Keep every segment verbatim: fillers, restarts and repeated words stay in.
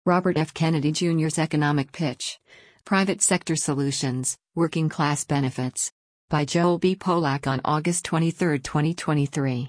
Robert F. Kennedy Junior's Economic Pitch. Private Sector Solutions, Working Class Benefits. By Joel B. Polak on August twenty-third, twenty twenty-three.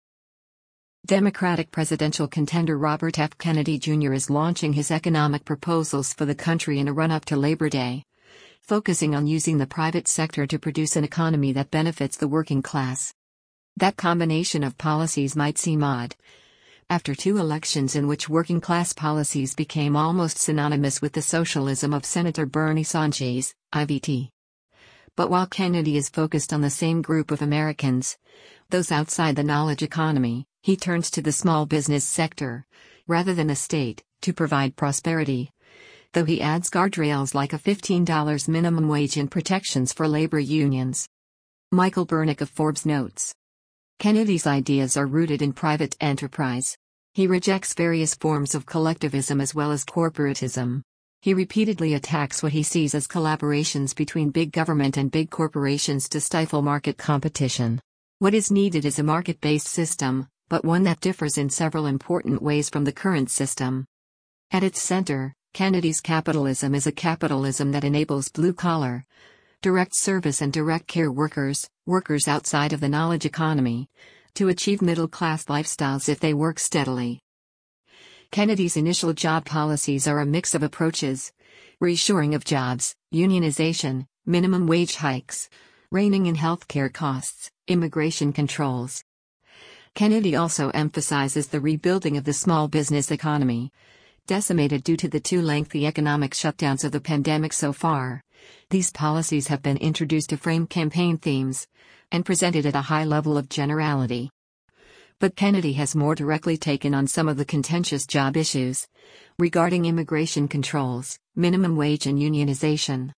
Democratic presidential contender Robert F. Kennedy Junior is launching his economic proposals for the country in a run-up to Labor Day, focusing on using the private sector to produce an economy that benefits the working class. That combination of policies might seem odd, after two elections in which working-class policies became almost synonymous with the socialism of Senator Bernie Sanders, I V T. But while Kennedy is focused on the same group of Americans, those outside the knowledge economy, he turns to the small business sector, rather than the state, to provide prosperity. Though he adds guardrails like a fifteen dollar minimum wage and protections for labor unions. Michael Bernick of Forbes notes, Kennedy's ideas are rooted in private enterprise. He rejects various forms of collectivism as well as corporatism. He repeatedly attacks what he sees as collaborations between big government and big corporations to stifle market competition. What is needed is a market-based system, but one that differs in several important ways from the current system. At its center, Kennedy's capitalism is a capitalism that enables blue-collar, direct service and direct care workers, workers outside of the knowledge economy, to achieve middle-class lifestyles if they work steadily. Kennedy's initial job policies are a mix of approaches: reshoring of jobs, unionization, minimum wage hikes, reining in healthcare costs, immigration controls. Kennedy also emphasizes the rebuilding of the small business economy, decimated due to the two lengthy economic shutdowns of the pandemic so far. These policies have been introduced to frame campaign themes, and presented at a high level of generality. But Kennedy has more directly taken on some of the contentious job issues, regarding immigration controls, minimum wage and unionization.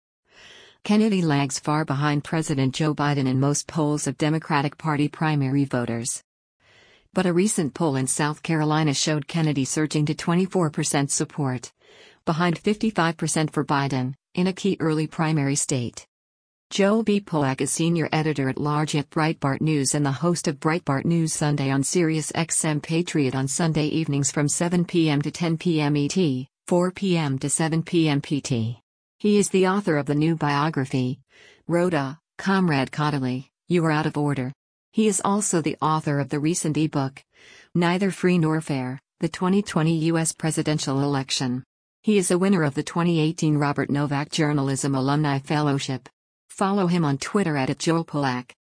Kennedy lags far behind President Joe Biden in most polls of Democratic Party primary voters. But a recent poll in South Carolina showed Kennedy surging to twenty-four percent support, behind fifty-five percent for Biden, in a key early primary state. Joel B. Polak is senior editor-at-large at Breitbart News and the host of Breitbart News Sunday on Sirius X M Patriot on Sunday evenings from seven p m to ten p m E T, four p m to seven p m P T. He is the author of the new biography, Rhoda, Comrade Caudill, You Are Out of Order. He is also the author of the recent ebook, Neither Free Nor Fair, the twenty twenty U S Presidential Election. He is a winner of the twenty eighteen Robert Novak Journalism Alumni Fellowship. Follow him on Twitter at Joel Polak.